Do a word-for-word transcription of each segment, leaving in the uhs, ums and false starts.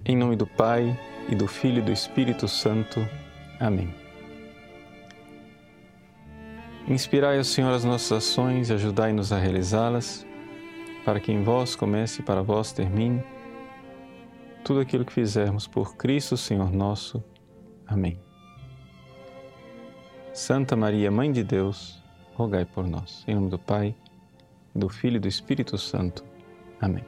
Em nome do Pai, e do Filho e do Espírito Santo. Amém. Inspirai, ó Senhor, as nossas ações e ajudai-nos a realizá-las, para que em vós comece e para vós termine tudo aquilo que fizermos por Cristo, Senhor nosso. Amém. Santa Maria, Mãe de Deus, rogai por nós. Em nome do Pai, do Filho e do Espírito Santo. Amém.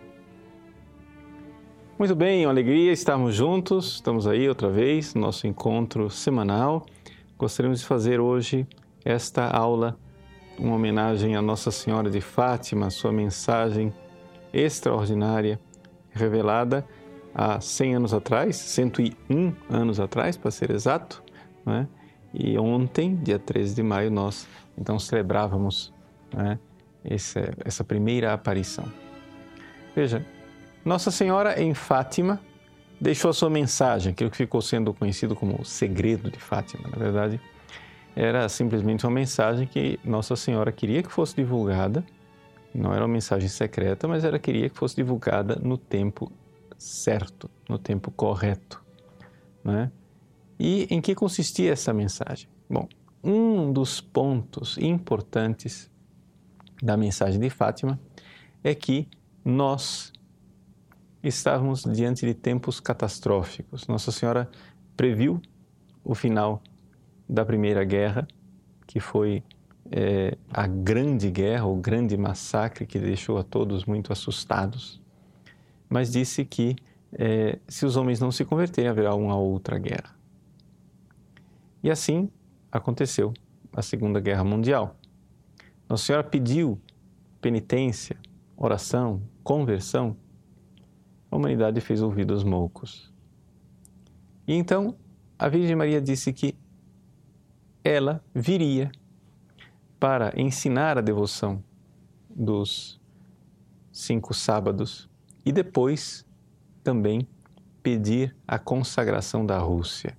Muito bem, é uma alegria estarmos juntos. Estamos aí outra vez no nosso encontro semanal. Gostaríamos de fazer hoje esta aula, uma homenagem a Nossa Senhora de Fátima, sua mensagem extraordinária, revelada há cem anos atrás, cento e um anos atrás, para ser exato, né? E ontem, dia treze de maio, nós então celebrávamos, né, essa, essa primeira aparição. Veja, Nossa Senhora em Fátima deixou a sua mensagem, aquilo que ficou sendo conhecido como o segredo de Fátima. Na verdade, era simplesmente uma mensagem que Nossa Senhora queria que fosse divulgada. Não era uma mensagem secreta, mas ela queria que fosse divulgada no tempo certo, no tempo correto, né? E em que consistia essa mensagem? Bom, um dos pontos importantes da mensagem de Fátima é que nós estávamos diante de tempos catastróficos. Nossa Senhora previu o final da Primeira Guerra, que foi é, a grande guerra, o grande massacre que deixou a todos muito assustados, mas disse que é, se os homens não se converterem, haverá uma outra guerra. E assim aconteceu a Segunda Guerra Mundial. Nossa Senhora pediu penitência, oração, conversão. A humanidade fez ouvidos moucos. E então a Virgem Maria disse que ela viria para ensinar a devoção dos cinco sábados e depois também pedir a consagração da Rússia.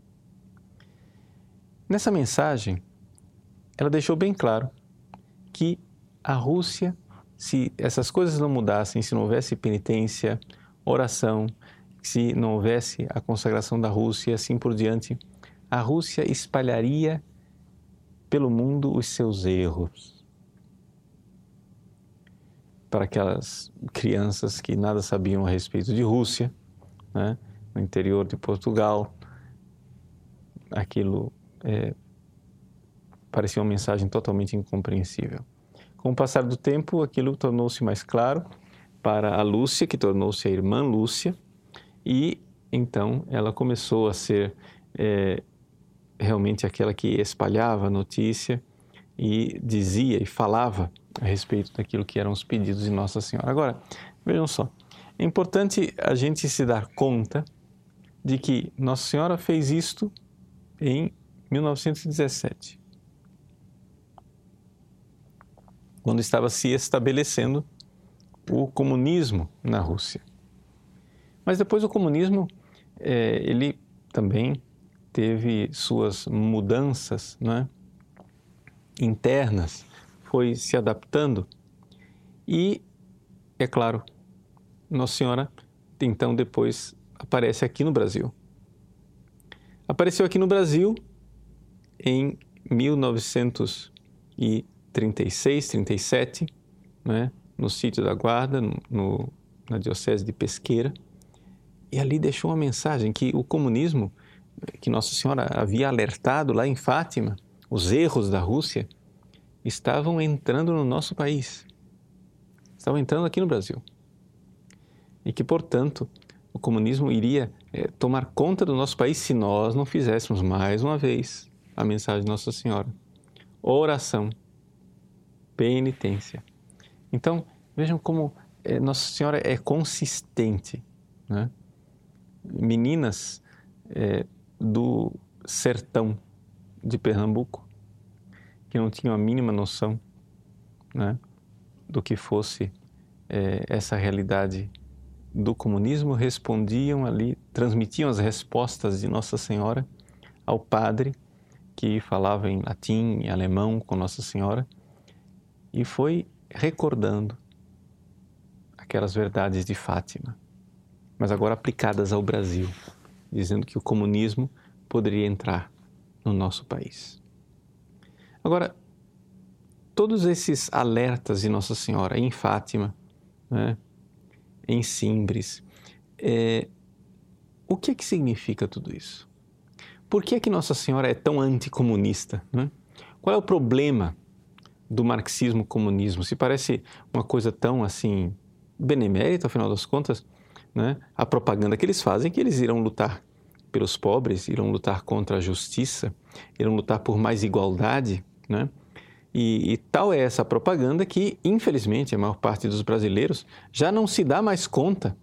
Nessa mensagem, ela deixou bem claro que a Rússia, se essas coisas não mudassem, se não houvesse penitência, oração, se não houvesse a consagração da Rússia e assim por diante, a Rússia espalharia pelo mundo os seus erros. Para aquelas crianças que nada sabiam a respeito de Rússia, né, no interior de Portugal, aquilo é, parecia uma mensagem totalmente incompreensível. Com o passar do tempo, aquilo tornou-se mais claro para a Lúcia, que tornou-se a irmã Lúcia, e então ela começou a ser é, realmente aquela que espalhava a notícia e dizia e falava a respeito daquilo que eram os pedidos de Nossa Senhora. Agora, vejam só, é importante a gente se dar conta de que Nossa Senhora fez isto em mil novecentos e dezessete, quando estava se estabelecendo o comunismo na Rússia. Mas depois o comunismo, é, ele também teve suas mudanças, né, internas, foi se adaptando e, é claro, Nossa Senhora então depois aparece aqui no Brasil. Apareceu aqui no Brasil em mil novecentos e trinta e seis, trinta e sete, né, no sítio da Guarda, no, na Diocese de Pesqueira, e ali deixou uma mensagem que o comunismo, que Nossa Senhora havia alertado lá em Fátima, os erros da Rússia, estavam entrando no nosso país, estavam entrando aqui no Brasil. E que, portanto, o comunismo iria é, tomar conta do nosso país se nós não fizéssemos mais uma vez a mensagem de Nossa Senhora. Oração, penitência. Então, vejam como é, Nossa Senhora é consistente, né? Meninas é, do sertão de Pernambuco, que não tinham a mínima noção, né, do que fosse é, essa realidade do comunismo, respondiam ali, transmitiam as respostas de Nossa Senhora ao padre que falava em latim e alemão com Nossa Senhora e foi recordando aquelas verdades de Fátima. mas agora aplicadas ao Brasil, dizendo que o comunismo poderia entrar no nosso país. Agora, todos esses alertas de Nossa Senhora em Fátima, né, em Simbres, é, o que é que significa tudo isso? Por que é que Nossa Senhora é tão anticomunista, né? Qual é o problema do marxismo-comunismo? Se parece uma coisa tão assim benemérita, afinal das contas, né? A propaganda que eles fazem é que eles irão lutar pelos pobres, irão lutar contra a justiça, irão lutar por mais igualdade, né? E, e tal é essa propaganda que, infelizmente, a maior parte dos brasileiros já não se dá mais conta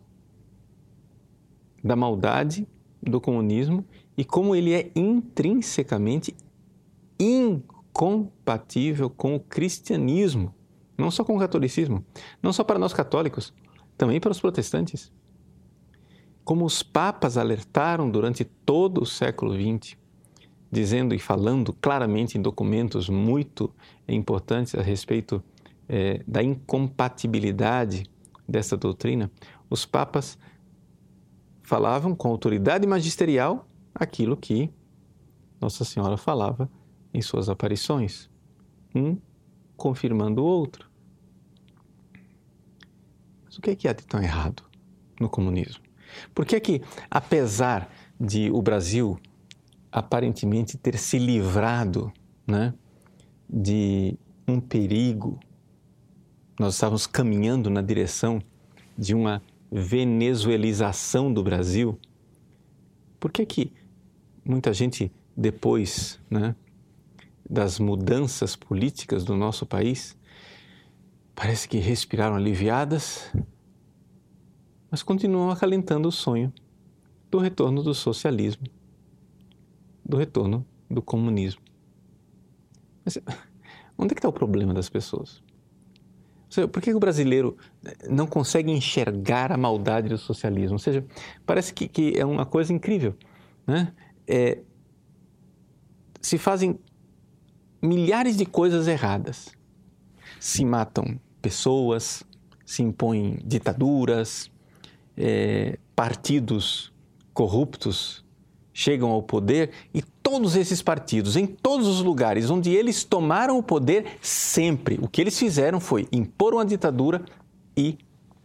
da maldade do comunismo e como ele é intrinsecamente incompatível com o cristianismo, não só com o catolicismo, não só para nós católicos, também para os protestantes. Como os papas alertaram durante todo o século vinte, dizendo e falando claramente em documentos muito importantes a respeito é, da incompatibilidade dessa doutrina, os papas falavam com autoridade magisterial aquilo que Nossa Senhora falava em suas aparições, um confirmando o outro. Mas o que é que há de tão errado no comunismo? Por que é que, apesar de o Brasil aparentemente ter se livrado, né, de um perigo, nós estávamos caminhando na direção de uma venezuelização do Brasil, por que que muita gente, depois, né, das mudanças políticas do nosso país, parece que respiraram aliviadas, mas continuam acalentando o sonho do retorno do socialismo, do retorno do comunismo? Mas onde é que está o problema das pessoas? Ou seja, por que o brasileiro não consegue enxergar a maldade do socialismo? Ou seja, parece que, que é uma coisa incrível, né? É, se fazem milhares de coisas erradas. Se matam pessoas, se impõem ditaduras, é, partidos corruptos chegam ao poder e todos esses partidos, em todos os lugares onde eles tomaram o poder, sempre o que eles fizeram foi impor uma ditadura e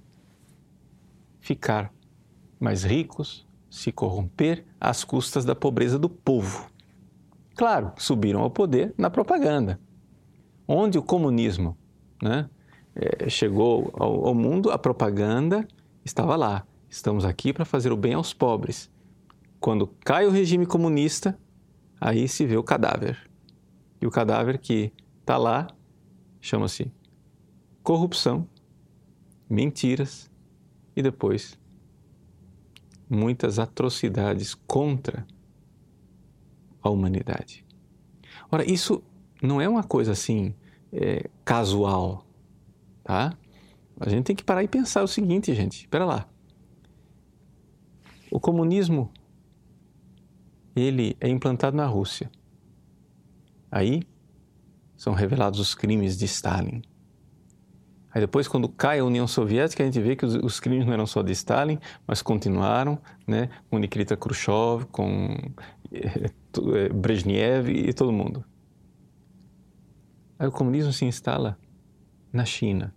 ficar mais ricos, se corromper às custas da pobreza do povo. Claro, subiram ao poder na propaganda. Onde o comunismo, né, é, chegou ao, ao mundo, a propaganda estava lá. Estamos aqui para fazer o bem aos pobres. Quando cai o regime comunista, aí se vê o cadáver. E o cadáver que está lá chama-se corrupção, mentiras e depois muitas atrocidades contra a humanidade. Ora, isso não é uma coisa assim é, casual, tá? A gente tem que parar e pensar o seguinte, gente, espera lá. O comunismo, ele é implantado na Rússia. Aí são revelados os crimes de Stalin. Aí depois, quando cai a União Soviética, a gente vê que os, os crimes não eram só de Stalin, mas continuaram, né, com Nikita Khrushchev, com eh, Brezhnev e todo mundo. Aí o comunismo se instala na China.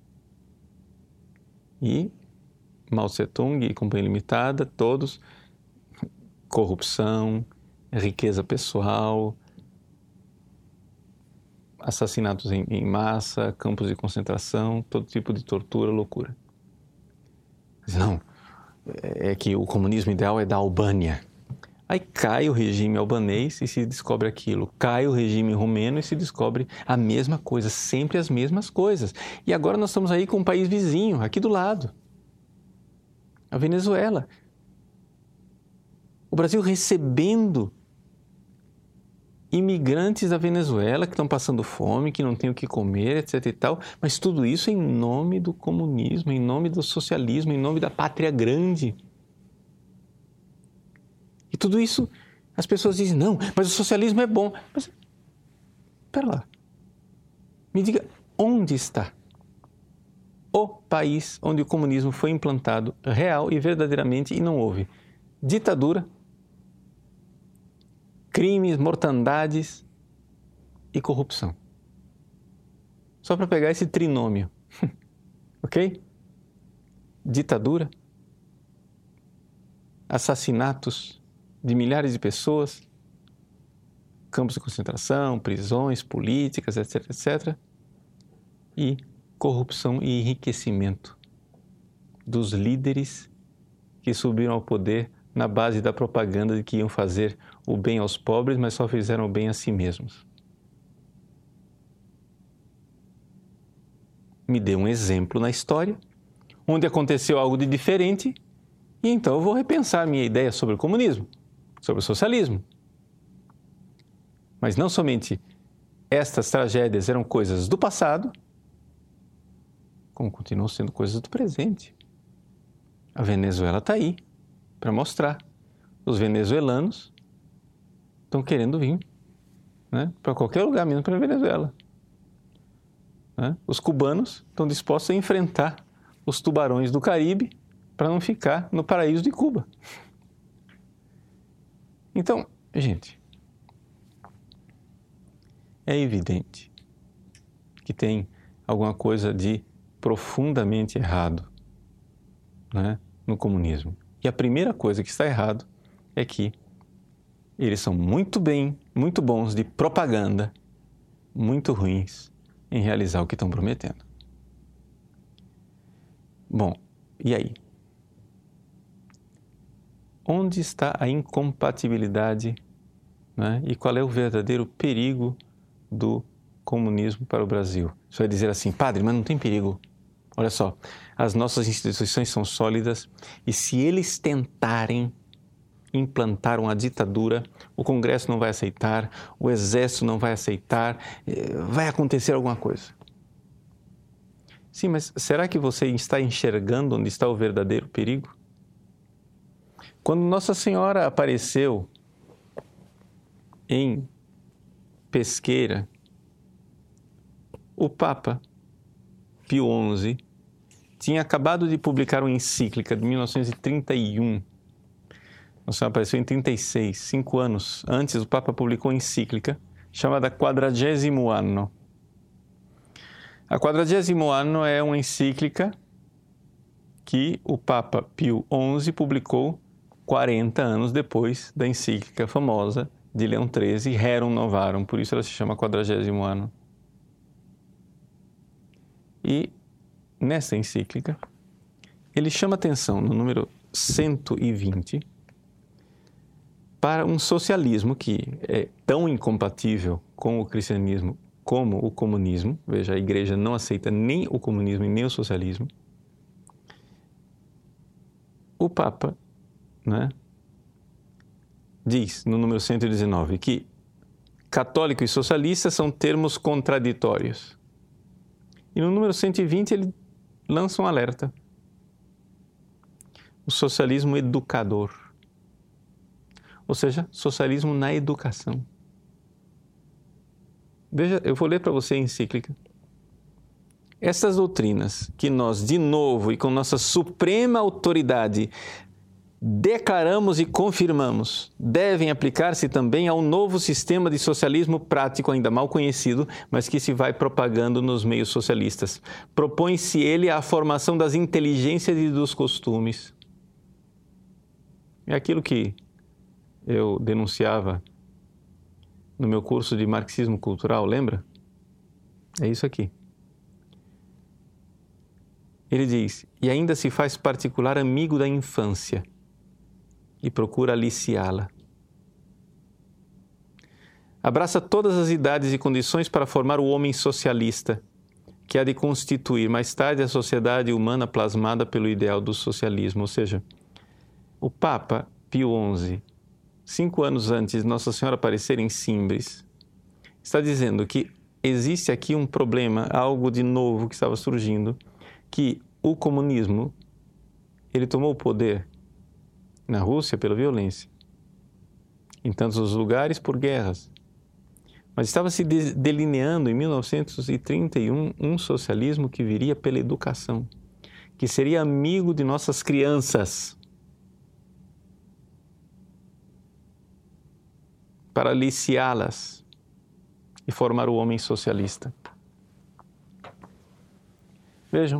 E Mao Tse-tung e Companhia Limitada, todos, corrupção, riqueza pessoal, assassinatos em, em massa, campos de concentração, todo tipo de tortura, loucura. Mas não, é que o comunismo ideal é da Albânia. Aí cai o regime albanês e se descobre aquilo. Cai o regime romeno e se descobre a mesma coisa, sempre as mesmas coisas. E agora nós estamos aí com um país vizinho, aqui do lado, a Venezuela. O Brasil recebendo imigrantes da Venezuela que estão passando fome, que não têm o que comer, etc e tal, mas tudo isso em nome do comunismo, em nome do socialismo, em nome da pátria grande. E tudo isso, as pessoas dizem, não, mas o socialismo é bom. Mas, espera lá, me diga, onde está o país onde o comunismo foi implantado real e verdadeiramente e não houve ditadura, crimes, mortandades e corrupção. Só para pegar esse trinômio, ok? Ditadura, assassinatos de milhares de pessoas, campos de concentração, prisões políticas, etc, etcétera. E corrupção e enriquecimento dos líderes que subiram ao poder na base da propaganda de que iam fazer o bem aos pobres, mas só fizeram o bem a si mesmos. Me dê um exemplo na história onde aconteceu algo de diferente e então eu vou repensar minha ideia sobre o comunismo, sobre o socialismo. Mas não somente estas tragédias eram coisas do passado, como continuam sendo coisas do presente. A Venezuela está aí para mostrar. Os venezuelanos estão querendo vir, né, para qualquer lugar, menos para a Venezuela. Né? Os cubanos estão dispostos a enfrentar os tubarões do Caribe para não ficar no paraíso de Cuba. Então, gente, é evidente que tem alguma coisa de profundamente errado, né, no comunismo. E a primeira coisa que está errado é que eles são muito bem, muito bons de propaganda, muito ruins em realizar o que estão prometendo. Bom, e aí? Onde está a incompatibilidade, né, e qual é o verdadeiro perigo do comunismo para o Brasil? Você vai dizer assim, padre, mas não tem perigo. Olha só, as nossas instituições são sólidas e se eles tentarem implantar uma ditadura, o Congresso não vai aceitar, o Exército não vai aceitar, vai acontecer alguma coisa. Sim, mas será que você está enxergando onde está o verdadeiro perigo? Quando Nossa Senhora apareceu em Pesqueira, o Papa Pio onze tinha acabado de publicar uma encíclica de mil novecentos e trinta e um. Nossa Senhora apareceu em trinta e seis, cinco anos antes, o Papa publicou uma encíclica chamada Quadragésimo Anno. A Quadragésimo Anno é uma encíclica que o Papa Pio onze publicou quarenta anos depois da encíclica famosa de Leão treze, Rerum Novarum, por isso ela se chama Quadragésimo Anno. E nessa encíclica, ele chama atenção no número cento e vinte para um socialismo que é tão incompatível com o cristianismo como o comunismo. Veja, a igreja não aceita nem o comunismo e nem o socialismo. O Papa, né, diz no número cento e dezenove que católico e socialista são termos contraditórios. E no número cento e vinte ele lança um alerta. O socialismo educador. Ou seja, socialismo na educação. Veja, eu vou ler para você a encíclica. Essas doutrinas que nós, de novo e com nossa suprema autoridade, declaramos e confirmamos, devem aplicar-se também ao novo sistema de socialismo prático ainda mal conhecido, mas que se vai propagando nos meios socialistas. Propõe-se ele à formação das inteligências e dos costumes. É aquilo que eu denunciava no meu curso de marxismo cultural, lembra? É isso aqui. Ele diz, e ainda se faz particular amigo da infância e procura aliciá-la. Abraça todas as idades e condições para formar o homem socialista, que há de constituir mais tarde a sociedade humana plasmada pelo ideal do socialismo. Ou seja, o Papa Pio onze, cinco anos antes de Nossa Senhora aparecer em Simbres, está dizendo que existe aqui um problema, algo de novo que estava surgindo, que o comunismo, ele tomou o poder na Rússia pela violência, em tantos lugares por guerras. Mas estava se delineando em mil novecentos e trinta e um um socialismo que viria pela educação, que seria amigo de nossas crianças, para aliciá-las e formar o homem socialista. Vejam,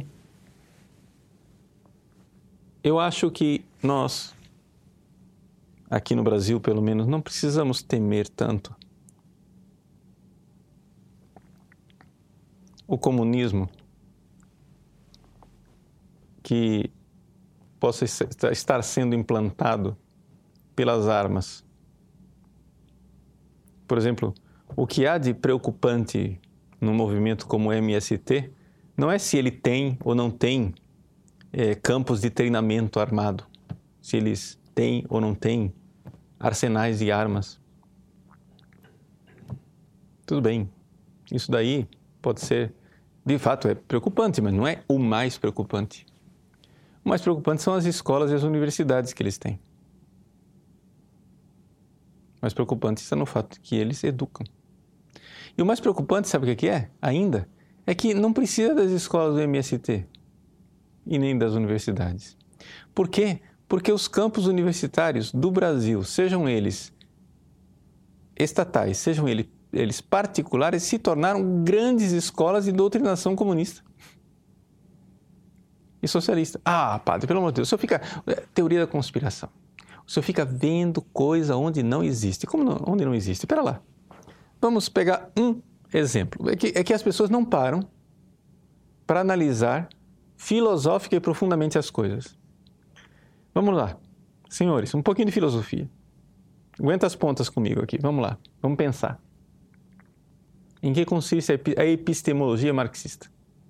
eu acho que nós, aqui no Brasil pelo menos, não precisamos temer tanto o comunismo que possa estar sendo implantado pelas armas. Por exemplo, o que há de preocupante num movimento como o M S T não é se ele tem ou não tem é, campos de treinamento armado, se eles têm ou não têm arsenais de armas. Tudo bem, isso daí pode ser, de fato, é preocupante, mas não é o mais preocupante. O mais preocupante são as escolas e as universidades que eles têm. O mais preocupante está no fato de que eles educam. E o mais preocupante, sabe o que é? Ainda, é que não precisa das escolas do M S T e nem das universidades. Por quê? Porque os campos universitários do Brasil, sejam eles estatais, sejam eles, eles particulares, se tornaram grandes escolas de doutrinação comunista e socialista. Ah, padre, pelo amor de Deus, o senhor fica... Teoria da conspiração. O senhor fica vendo coisa onde não existe. Como não, onde não existe? Espera lá. Vamos pegar um exemplo. É que, é que as pessoas não param para analisar filosófica e profundamente as coisas. Vamos lá. Senhores, um pouquinho de filosofia. Aguenta as pontas comigo aqui. Vamos lá. Vamos pensar. Em que consiste a epistemologia marxista?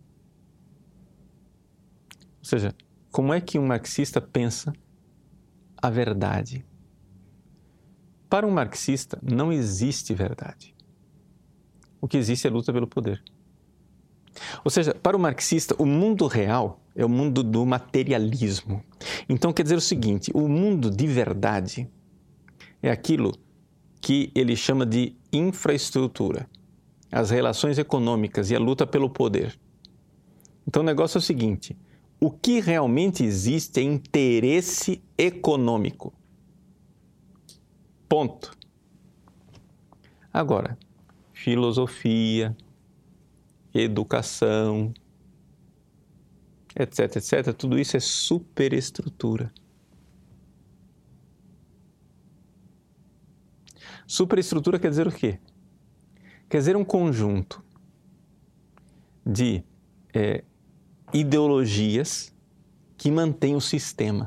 Ou seja, como é que um marxista pensa a verdade? Para um marxista, não existe verdade. O que existe é luta pelo poder. Ou seja, para o marxista, o mundo real é o mundo do materialismo. Então, quer dizer o seguinte, o mundo de verdade é aquilo que ele chama de infraestrutura, as relações econômicas e a luta pelo poder. Então, o negócio é o seguinte, o que realmente existe é interesse econômico. Ponto. Agora, filosofia, educação, etc, etcétera, tudo isso é superestrutura. Superestrutura quer dizer o quê? Quer dizer um conjunto de é, ideologias que mantêm o sistema.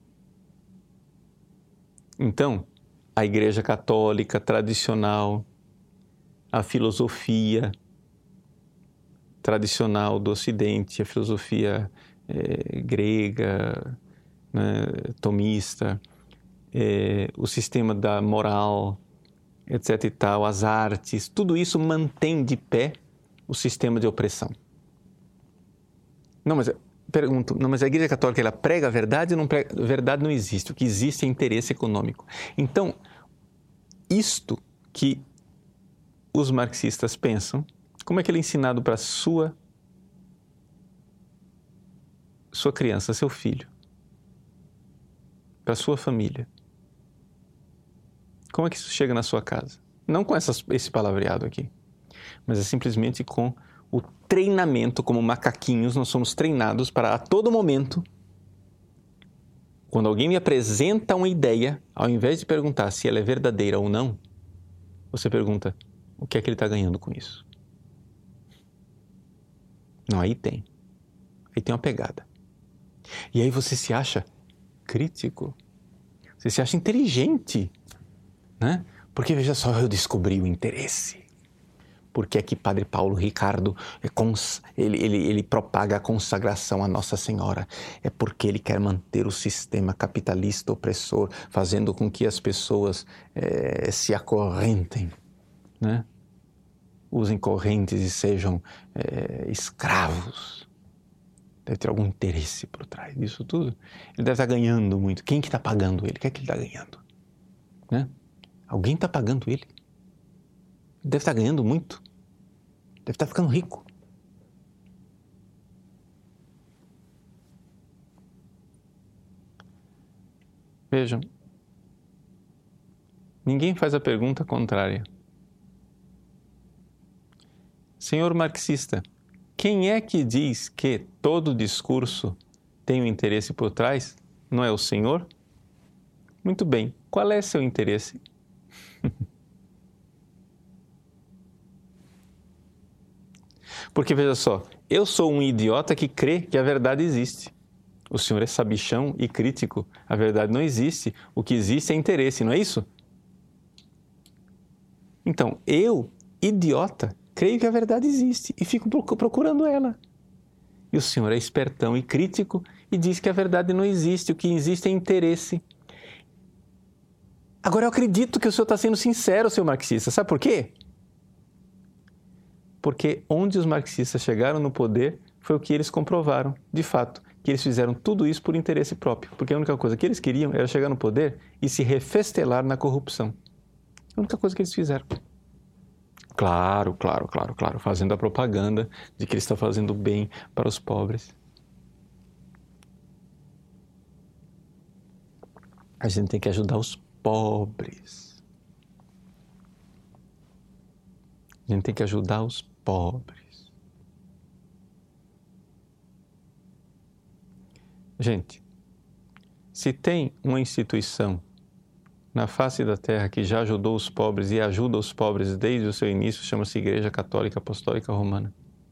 Então, a Igreja Católica tradicional, a filosofia tradicional do Ocidente, a filosofia é, grega, né, tomista, é, o sistema da moral, etc e tal, as artes, tudo isso mantém de pé o sistema de opressão. Não, mas pergunto, não, mas a Igreja Católica ela prega a verdade ou não prega? A verdade não existe, o que existe é interesse econômico. Então, isto que os marxistas pensam, como é que ele é ensinado para a sua, sua criança, seu filho, para a sua família? Como é que isso chega na sua casa? Não com essas, esse palavreado aqui, mas é simplesmente com o treinamento, como macaquinhos, nós somos treinados para a todo momento, quando alguém me apresenta uma ideia, ao invés de perguntar se ela é verdadeira ou não, você pergunta, o que é que ele está ganhando com isso? Não, aí tem. Aí tem uma pegada. E aí você se acha crítico, você se acha inteligente, né? Porque veja só, eu descobri o interesse. Por que é que Padre Paulo Ricardo, é cons... ele, ele, ele propaga a consagração à Nossa Senhora? É porque ele quer manter o sistema capitalista opressor, fazendo com que as pessoas é, se acorrentem, né? Usem correntes e sejam é, escravos. Deve ter algum interesse por trás disso tudo. Ele deve estar ganhando muito. Quem que está pagando ele? O que é que ele está ganhando? Né? Alguém está pagando ele? deve estar ganhando muito, deve estar ficando rico. Vejam, ninguém faz a pergunta contrária. Senhor marxista, quem é que diz que todo discurso tem um interesse por trás? Não é o senhor? Muito bem, qual é seu interesse? Porque veja só, eu sou um idiota que crê que a verdade existe. O senhor é sabichão e crítico. A verdade não existe. O que existe é interesse, não é isso? Então, eu, idiota, creio que a verdade existe e fico procurando ela. E o senhor é espertão e crítico e diz que a verdade não existe. O que existe é interesse. Agora, eu acredito que o senhor está sendo sincero, seu marxista. Sabe por quê? Porque onde os marxistas chegaram no poder foi o que eles comprovaram, de fato, que eles fizeram tudo isso por interesse próprio. Porque a única coisa que eles queriam era chegar no poder e se refestelar na corrupção. A única coisa que eles fizeram. Claro, claro, claro, claro, fazendo a propaganda de que eles estão fazendo bem para os pobres. A gente tem que ajudar os pobres. A gente tem que ajudar os pobres. Gente, se tem uma instituição na face da terra que já ajudou os pobres e ajuda os pobres desde o seu início, chama-se Igreja Católica Apostólica Romana.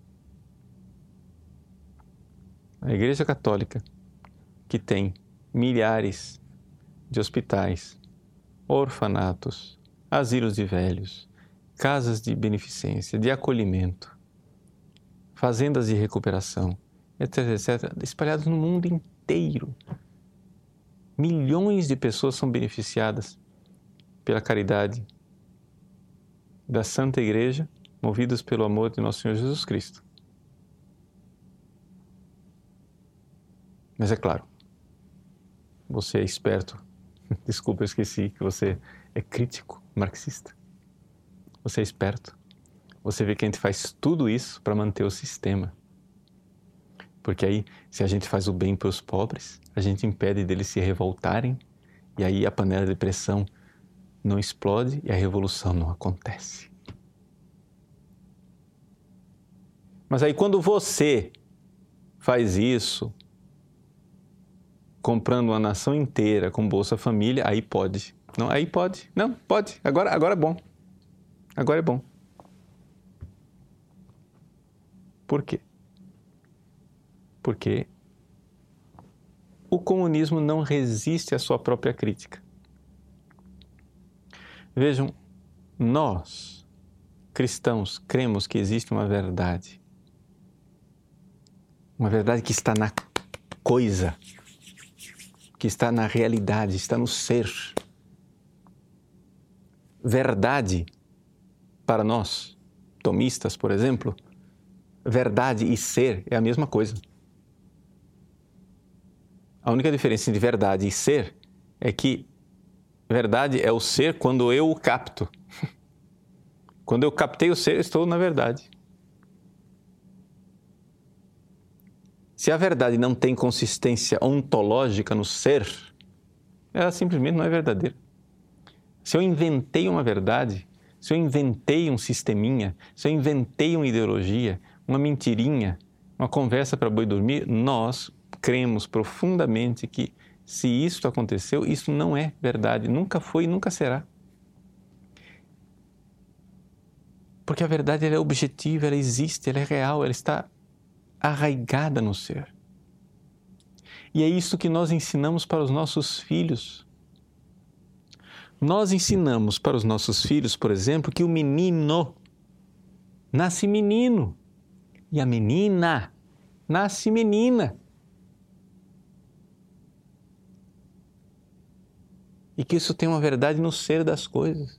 A Igreja Católica, que tem milhares de hospitais, orfanatos, asilos de velhos, casas de beneficência, de acolhimento, fazendas de recuperação, etc, etcétera, espalhados no mundo inteiro. Milhões de pessoas são beneficiadas pela caridade da Santa Igreja, movidas pelo amor de Nosso Senhor Jesus Cristo. Mas é claro, você é esperto. Desculpa, eu esqueci que você é crítico, marxista. Você é esperto. Você vê que a gente faz tudo isso para manter o sistema. Porque aí, se a gente faz o bem para os pobres, a gente impede deles se revoltarem, e aí a panela de pressão não explode e a revolução não acontece. Mas aí quando você faz isso, comprando uma nação inteira com Bolsa Família, aí pode. Não, aí pode. Não, pode. Agora, agora é bom. Agora é bom. Por quê? Porque o comunismo não resiste à sua própria crítica. Vejam, nós, cristãos, cremos que existe uma verdade. Uma verdade que está na coisa, que está na realidade, está no ser. Verdade, para nós, tomistas, por exemplo, verdade e ser é a mesma coisa. A única diferença entre verdade e ser é que verdade é o ser quando eu o capto. Quando eu captei o ser, eu estou na verdade. Se a verdade não tem consistência ontológica no ser, ela simplesmente não é verdadeira. Se eu inventei uma verdade, se eu inventei um sisteminha, se eu inventei uma ideologia, uma mentirinha, uma conversa para boi dormir, nós cremos profundamente que se isso aconteceu, isso não é verdade, nunca foi e nunca será. Porque a verdade ela é objetiva, ela existe, ela é real, ela está arraigada no ser. E é isso que nós ensinamos para os nossos filhos. Nós ensinamos para os nossos filhos, por exemplo, que o menino nasce menino e a menina nasce menina. E que isso tem uma verdade no ser das coisas.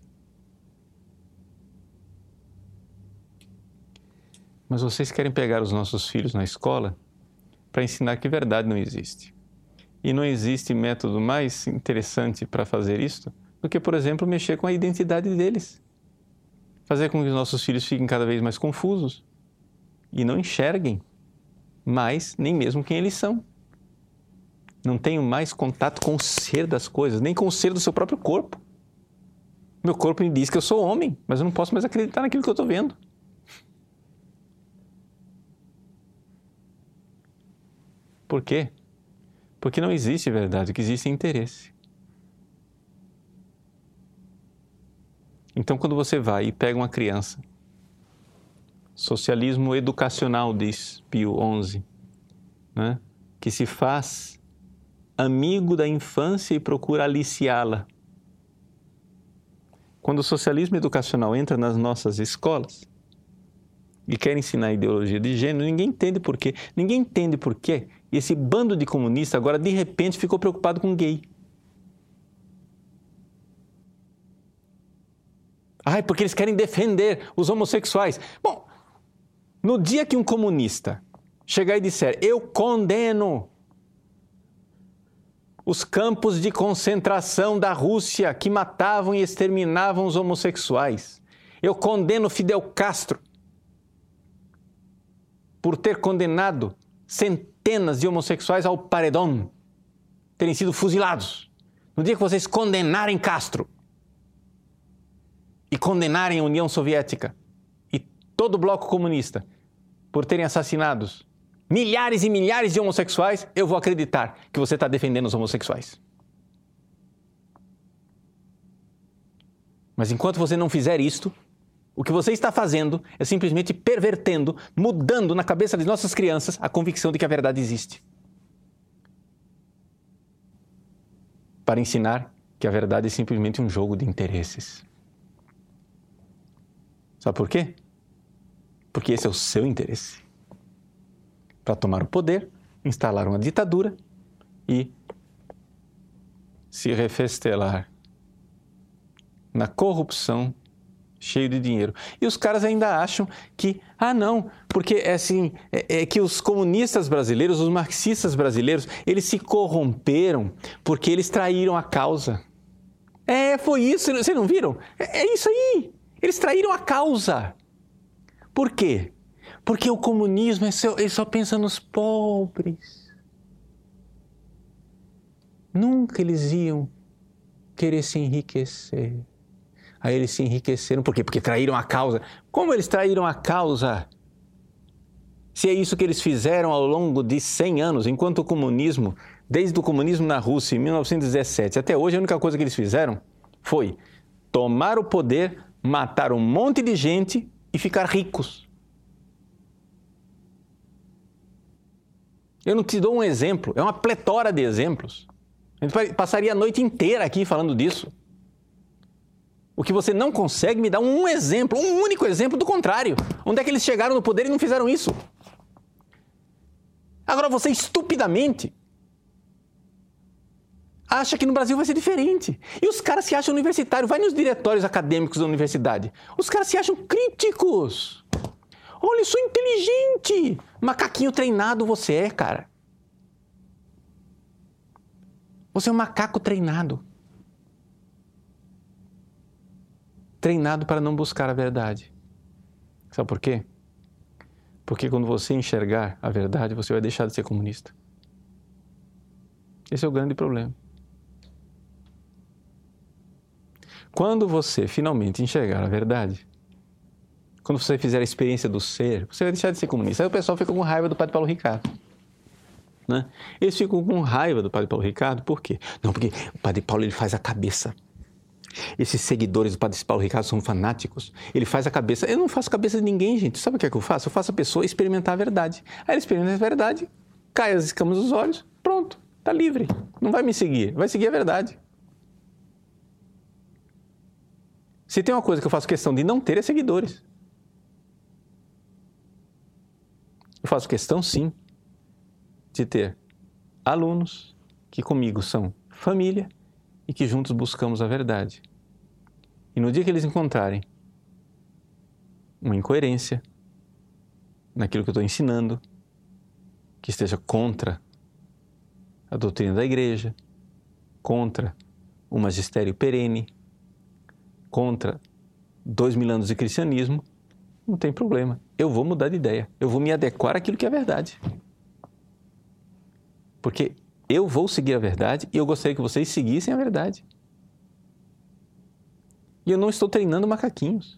Mas vocês querem pegar os nossos filhos na escola para ensinar que verdade não existe. E não existe método mais interessante para fazer isso do que, por exemplo, mexer com a identidade deles. fazer com que os nossos filhos fiquem cada vez mais confusos e não enxerguem mais nem mesmo quem eles são. Não tenham mais contato com o ser das coisas, nem com o ser do seu próprio corpo. Meu corpo me diz que eu sou homem, mas eu não posso mais acreditar naquilo que eu estou vendo. Por quê? Porque não existe verdade, o que existe é interesse. Então, quando você vai e pega uma criança, socialismo educacional, diz Pio onze, né? Que se faz amigo da infância e procura aliciá-la. Quando o socialismo educacional entra nas nossas escolas e quer ensinar ideologia de gênero, ninguém entende por quê. Ninguém entende por quê. E esse bando de comunistas agora, de repente, ficou preocupado com gay. Ai, porque eles querem defender os homossexuais. Bom, no dia que um comunista chegar e disser, eu condeno os campos de concentração da Rússia que matavam e exterminavam os homossexuais, eu condeno Fidel Castro por ter condenado centenas de homossexuais ao paredão, terem sido fuzilados. No dia que vocês condenarem Castro e condenarem a União Soviética e todo o bloco comunista por terem assassinados milhares e milhares de homossexuais, eu vou acreditar que você está defendendo os homossexuais. Mas enquanto você não fizer isto, o que você está fazendo é simplesmente pervertendo, mudando na cabeça de nossas crianças a convicção de que a verdade existe. Para ensinar que a verdade é simplesmente um jogo de interesses. Sabe por quê? Porque esse é o seu interesse. Para tomar o poder, instalar uma ditadura e se refestelar na corrupção, cheio de dinheiro. E os caras ainda acham que, ah não, porque é assim, é, é que os comunistas brasileiros, os marxistas brasileiros, eles se corromperam porque eles traíram a causa. É, foi isso, vocês não viram? É, é isso aí, eles traíram a causa. Por quê? Porque o comunismo, ele só pensa nos pobres. Nunca eles iam querer se enriquecer. Aí eles se enriqueceram. Por quê? Porque traíram a causa. Como eles traíram a causa? Se é isso que eles fizeram ao longo de cem anos, enquanto o comunismo, desde o comunismo na Rússia, em mil novecentos e dezessete, até hoje, a única coisa que eles fizeram foi tomar o poder, matar um monte de gente e ficar ricos. Eu não te dou um exemplo, é uma pletora de exemplos. A gente passaria a noite inteira aqui falando disso. O que você não consegue me dar um exemplo, um único exemplo do contrário. Onde é que eles chegaram no poder e não fizeram isso? Agora você estupidamente acha que no Brasil vai ser diferente. E os caras se acham universitários. Vai nos diretórios acadêmicos da universidade. Os caras se acham críticos. Olha, eu sou inteligente. Macaquinho treinado você é, cara. Você é um macaco treinado. Treinado para não buscar a verdade. Sabe por quê? Porque quando você enxergar a verdade, você vai deixar de ser comunista. Esse é o grande problema. Quando você finalmente enxergar a verdade, quando você fizer a experiência do ser, você vai deixar de ser comunista. Aí o pessoal fica com raiva do Padre Paulo Ricardo. Né? Eles ficam com raiva do Padre Paulo Ricardo, por quê? Não, porque o Padre Paulo ele faz a cabeça. Esses seguidores do Padre Paulo Ricardo são fanáticos. Ele faz a cabeça. Eu não faço cabeça de ninguém, gente. Sabe o que é que eu faço? Eu faço a pessoa experimentar a verdade. Aí ele experimenta a verdade, cai as escamas dos olhos, pronto, está livre. Não vai me seguir, vai seguir a verdade. Se tem uma coisa que eu faço questão de não ter, é seguidores. Eu faço questão, sim, de ter alunos que comigo são família e que juntos buscamos a verdade. E no dia que eles encontrarem uma incoerência naquilo que eu estou ensinando, que esteja contra a doutrina da igreja, contra o magistério perene, contra dois mil anos de cristianismo, não tem problema. Eu vou mudar de ideia. Eu vou me adequar àquilo que é verdade. Porque eu vou seguir a verdade e eu gostaria que vocês seguissem a verdade. E eu não estou treinando macaquinhos.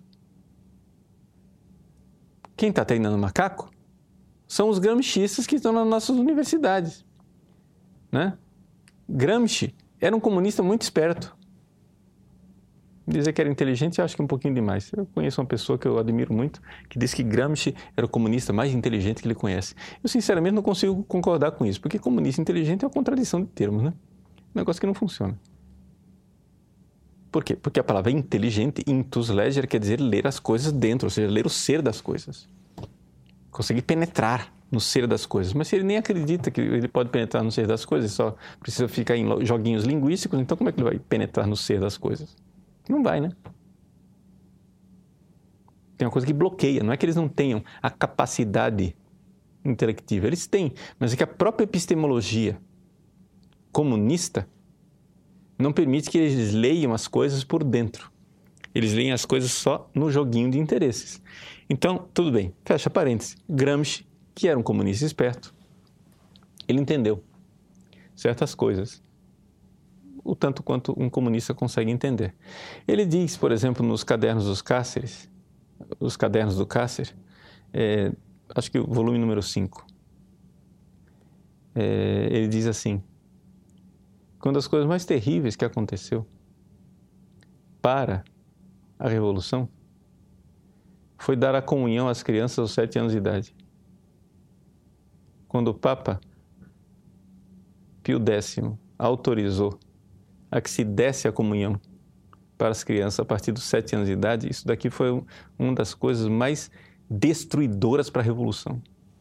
Quem está treinando macaco são os gramscistas que estão nas nossas universidades, né? Gramsci era um comunista muito esperto. Dizer que era inteligente, eu acho que é um pouquinho demais. Eu conheço uma pessoa que eu admiro muito, que diz que Gramsci era o comunista mais inteligente que ele conhece. Eu, sinceramente, não consigo concordar com isso, porque comunista inteligente é uma contradição de termos, né? Um negócio que não funciona. Por quê? Porque a palavra inteligente, intus leger, quer dizer ler as coisas dentro, ou seja, ler o ser das coisas. Conseguir penetrar no ser das coisas. Mas se ele nem acredita que ele pode penetrar no ser das coisas, só precisa ficar em joguinhos linguísticos, então como é que ele vai penetrar no ser das coisas? Não vai, né? Tem uma coisa que bloqueia. Não é que eles não tenham a capacidade intelectiva. Eles têm, mas é que a própria epistemologia comunista não permite que eles leiam as coisas por dentro. Eles leem as coisas só no joguinho de interesses. Então, tudo bem. Fecha parênteses. Gramsci, que era um comunista esperto, ele entendeu certas coisas, o tanto quanto um comunista consegue entender. Ele diz, por exemplo, nos cadernos dos Cáceres, os cadernos do Cácer, é, acho que o volume número cinco, é, ele diz assim: uma das coisas mais terríveis que aconteceu para a Revolução foi dar a comunhão às crianças aos sete anos de idade. Quando o Papa Pio Décimo autorizou a que se desse a comunhão para as crianças a partir dos sete anos de idade, isso daqui foi um, uma das coisas mais destruidoras para a Revolução.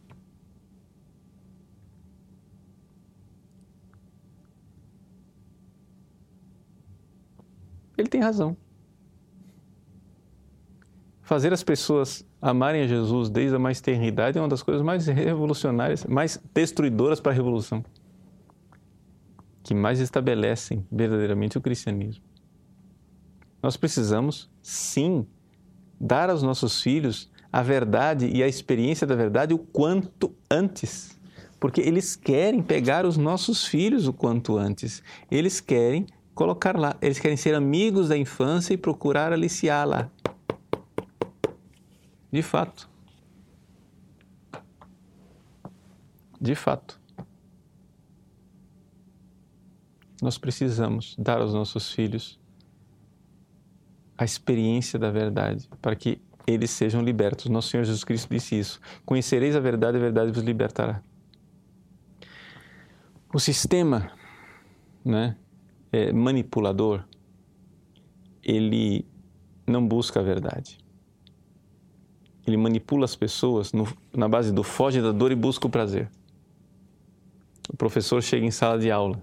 Ele tem razão. Fazer as pessoas amarem a Jesus desde a mais tenra idade é uma das coisas mais revolucionárias, mais destruidoras para a Revolução, que mais estabelecem verdadeiramente o cristianismo. Nós precisamos, sim, dar aos nossos filhos a verdade e a experiência da verdade o quanto antes, porque eles querem pegar os nossos filhos o quanto antes. Eles querem colocar lá, eles querem ser amigos da infância e procurar aliciá-la. De fato. De fato. Nós precisamos dar aos nossos filhos a experiência da verdade, para que eles sejam libertos. Nosso Senhor Jesus Cristo disse isso: conhecereis a verdade, a verdade vos libertará. O sistema, né, é, manipulador, ele não busca a verdade. Ele manipula as pessoas no, na base do foge da dor e busca o prazer. O professor chega em sala de aula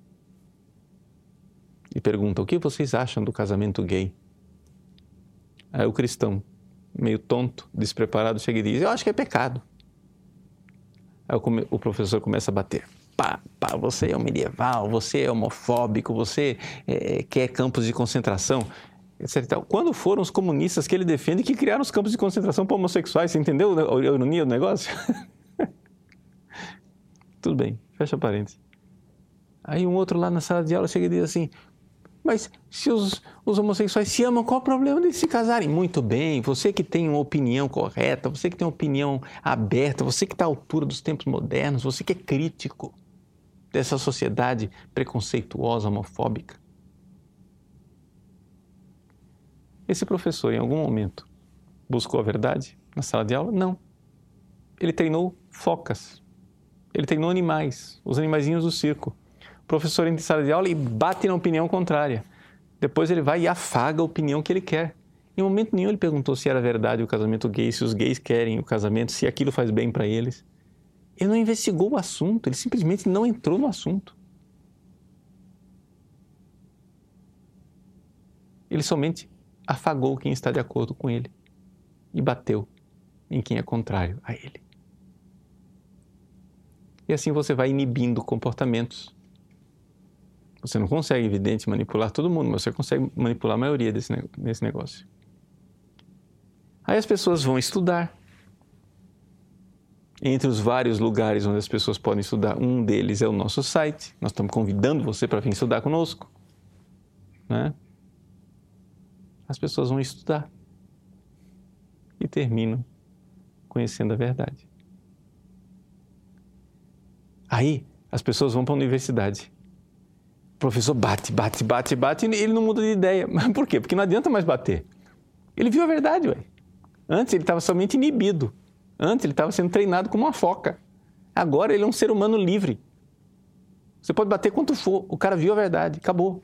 e pergunta: o que vocês acham do casamento gay? Aí o cristão, meio tonto, despreparado, chega e diz: eu acho que é pecado. Aí o, come, o professor começa a bater. Pá, pá, você é um medieval, você é homofóbico, você é, quer campos de concentração, etcétera. Quando foram os comunistas que ele defende que criaram os campos de concentração para homossexuais? Você entendeu a ironia do negócio? Tudo bem, fecha parênteses. Aí um outro lá na sala de aula chega e diz assim: mas se os, os homossexuais se amam, qual o problema de se casarem? Muito bem, você que tem uma opinião correta, você que tem uma opinião aberta, você que está à altura dos tempos modernos, você que é crítico dessa sociedade preconceituosa, homofóbica. Esse professor, em algum momento, buscou a verdade na sala de aula? Não. Ele treinou focas. Ele treinou animais, os animaizinhos do circo. O professor entra em sala de aula e bate na opinião contrária. Depois ele vai e afaga a opinião que ele quer. Em momento nenhum ele perguntou se era verdade o casamento gay, se os gays querem o casamento, se aquilo faz bem para eles. Ele não investigou o assunto, ele simplesmente não entrou no assunto. Ele somente afagou quem está de acordo com ele e bateu em quem é contrário a ele. E assim você vai inibindo comportamentos. Você não consegue, evidente, manipular todo mundo, mas você consegue manipular a maioria desse, desse negócio. Aí as pessoas vão estudar. Entre os vários lugares onde as pessoas podem estudar, um deles é o nosso site. Nós estamos convidando você para vir estudar conosco, né? As pessoas vão estudar e terminam conhecendo a verdade. Aí as pessoas vão para a universidade. O professor bate, bate, bate, bate e ele não muda de ideia. Mas por quê? Porque não adianta mais bater. Ele viu a verdade, ué. Antes ele estava somente inibido. Antes ele estava sendo treinado como uma foca. Agora ele é um ser humano livre. Você pode bater quanto for. O cara viu a verdade. Acabou.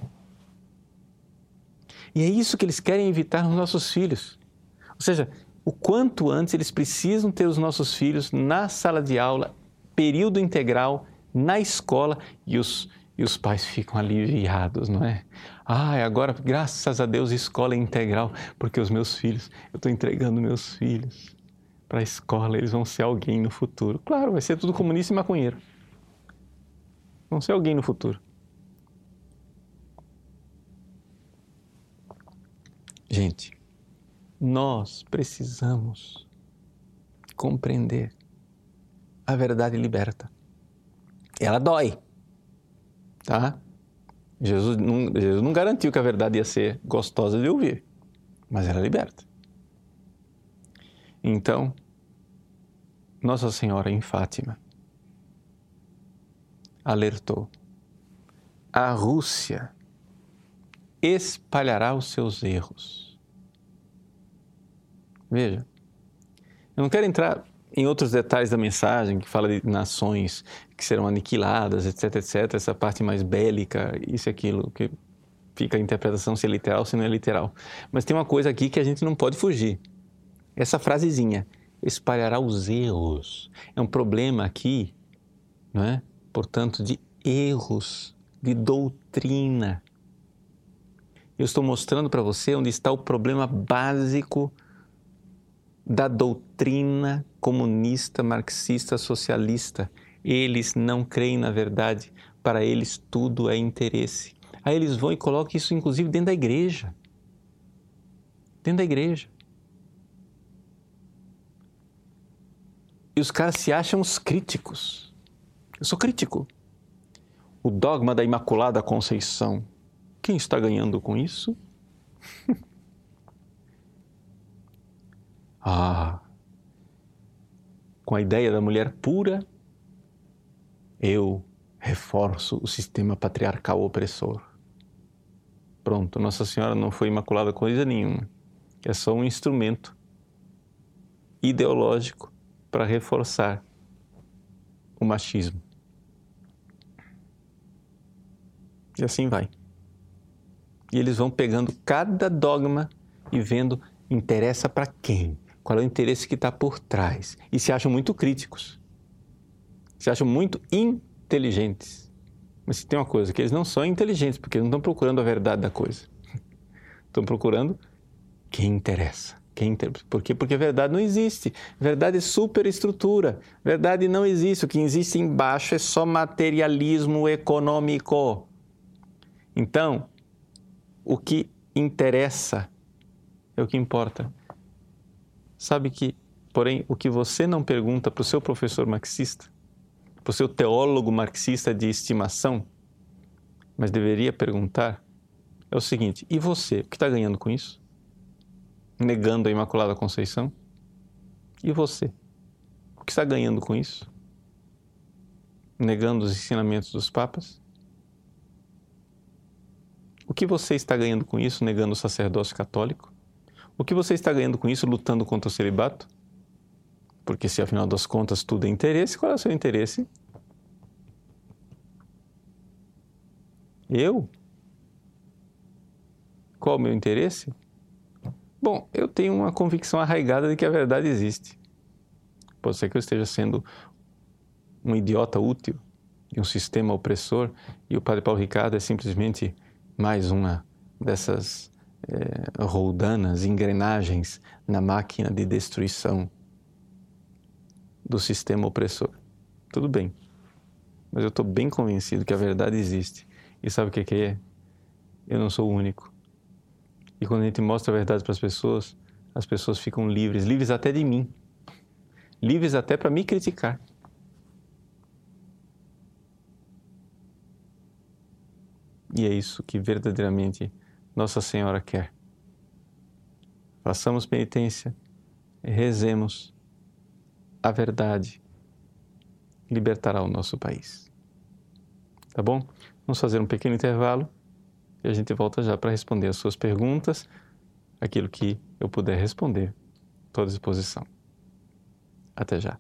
E é isso que eles querem evitar nos nossos filhos. Ou seja, o quanto antes eles precisam ter os nossos filhos na sala de aula, período integral, na escola, e os, e os pais ficam aliviados, não é? Ah, agora, graças a Deus, escola é integral, porque os meus filhos, eu estou entregando meus filhos para a escola, eles vão ser alguém no futuro. Claro, vai ser tudo comunista e maconheiro. Vão ser alguém no futuro. Gente, nós precisamos compreender a verdade liberta. Ela dói, tá? Jesus não, Jesus não garantiu que a verdade ia ser gostosa de ouvir, mas ela liberta. Então, Nossa Senhora em Fátima alertou: a Rússia espalhará os seus erros. Veja, eu não quero entrar em outros detalhes da mensagem, que fala de nações que serão aniquiladas, etc, etcétera, essa parte mais bélica, isso e aquilo, que fica a interpretação se é literal ou se não é literal. Mas tem uma coisa aqui que a gente não pode fugir. Essa frasezinha, espalhará os erros, é um problema aqui, não é? Portanto, de erros, de doutrina. Eu estou mostrando para você onde está o problema básico da doutrina comunista, marxista, socialista. Eles não creem na verdade, para eles tudo é interesse. Aí eles vão e colocam isso inclusive dentro da igreja. Dentro da igreja. E os caras se acham os críticos. Eu sou crítico. O dogma da Imaculada Conceição. Quem está ganhando com isso? Ah, com a ideia da mulher pura, eu reforço o sistema patriarcal opressor. Pronto, Nossa Senhora não foi imaculada coisa nenhuma. É só um instrumento ideológico para reforçar o machismo. E assim vai. E eles vão pegando cada dogma e vendo interessa para quem. Qual é o interesse que está por trás? E se acham muito críticos. Se acham muito inteligentes. Mas se tem uma coisa, que eles não são inteligentes, porque eles não estão procurando a verdade da coisa. Estão procurando quem interessa. Quem inter... Por quê? Porque a verdade não existe. Verdade é superestrutura. Verdade não existe. O que existe embaixo é só materialismo econômico. Então, o que interessa é o que importa. Sabe que, porém, o que você não pergunta para o seu professor marxista, para o seu teólogo marxista de estimação, mas deveria perguntar, é o seguinte: e você, o que está ganhando com isso? Negando a Imaculada Conceição? E você, o que está ganhando com isso? Negando os ensinamentos dos papas? O que você está ganhando com isso, negando o sacerdócio católico? O que você está ganhando com isso, lutando contra o celibato? Porque se, afinal das contas, tudo é interesse, qual é o seu interesse? Eu? Qual é o meu interesse? Bom, eu tenho uma convicção arraigada de que a verdade existe. Pode ser que eu esteja sendo um idiota útil de um sistema opressor e o Padre Paulo Ricardo é simplesmente mais uma dessas é, roldanas, engrenagens na máquina de destruição do sistema opressor. Tudo bem, mas eu estou bem convencido que a verdade existe. E sabe o que que é? Eu não sou o único. E quando a gente mostra a verdade para as pessoas, as pessoas ficam livres, livres até de mim, livres até para me criticar. E é isso que verdadeiramente Nossa Senhora quer. Façamos penitência, rezemos, a verdade libertará o nosso país. Tá bom? Vamos fazer um pequeno intervalo e a gente volta já para responder as suas perguntas, aquilo que eu puder responder. Estou à disposição. Até já.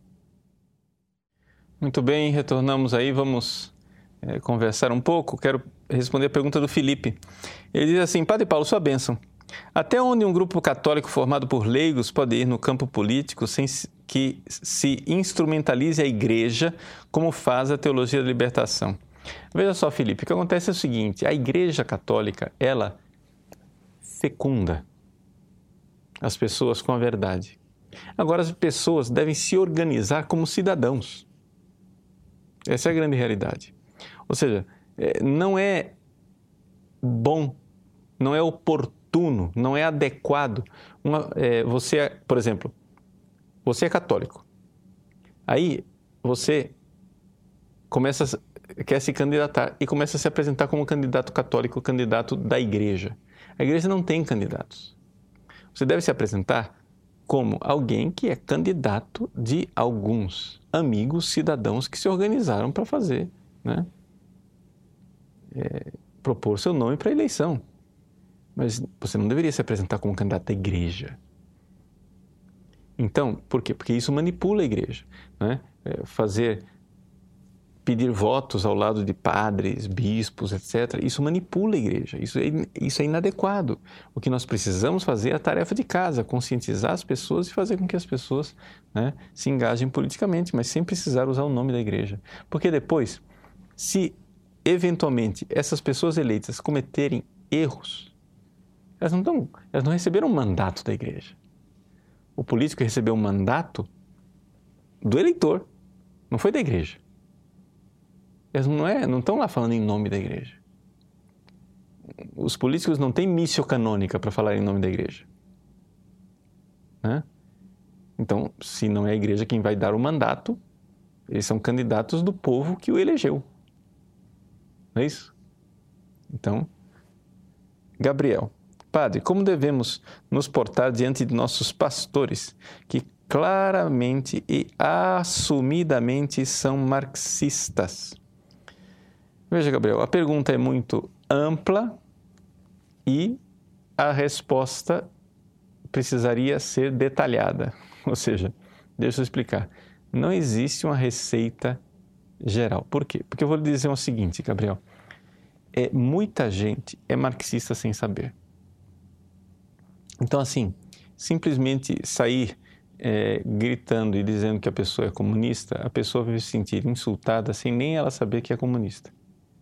Muito bem, retornamos aí, vamos é, conversar um pouco. Quero responder a pergunta do Felipe. Ele diz assim: Padre Paulo, sua bênção. Até onde um grupo católico formado por leigos pode ir no campo político sem que se instrumentalize a Igreja, como faz a teologia da libertação? Veja só, Felipe, o que acontece é o seguinte: a Igreja Católica, ela fecunda as pessoas com a verdade. Agora, as pessoas devem se organizar como cidadãos. Essa é a grande realidade. Ou seja, não é bom, não é oportuno, não é adequado. Uma, é, você, por exemplo, você é católico. Aí você começa, quer se candidatar e começa a se apresentar como candidato católico, candidato da igreja. A igreja não tem candidatos. Você deve se apresentar como alguém que é candidato de alguns amigos cidadãos que se organizaram para fazer, né? É, propor seu nome para a eleição. Mas você não deveria se apresentar como candidato da igreja. Então, por quê? Porque isso manipula a igreja, né? É, fazer, pedir votos ao lado de padres, bispos, etcétera. Isso manipula a igreja, isso é, isso é inadequado. O que nós precisamos fazer é a tarefa de casa, conscientizar as pessoas e fazer com que as pessoas, né, se engajem politicamente, mas sem precisar usar o nome da igreja. Porque depois, se eventualmente essas pessoas eleitas cometerem erros, elas não, tão, elas não receberam um mandato da igreja. O político recebeu um mandato do eleitor, não foi da igreja. Eles não, é, não estão lá falando em nome da igreja. Os políticos não têm missio canônica para falar em nome da igreja. Né? Então, se não é a igreja quem vai dar o mandato, eles são candidatos do povo que o elegeu. Não é isso? Então, Gabriel, Padre, como devemos nos portar diante de nossos pastores que claramente e assumidamente são marxistas? Veja, Gabriel, a pergunta é muito ampla e a resposta precisaria ser detalhada. Ou seja, deixa eu explicar. Não existe uma receita geral. Por quê? Porque eu vou lhe dizer o seguinte, Gabriel. É, muita gente é marxista sem saber. Então, assim, simplesmente sair é, gritando e dizendo que a pessoa é comunista, a pessoa vai se sentir insultada sem nem ela saber que é comunista.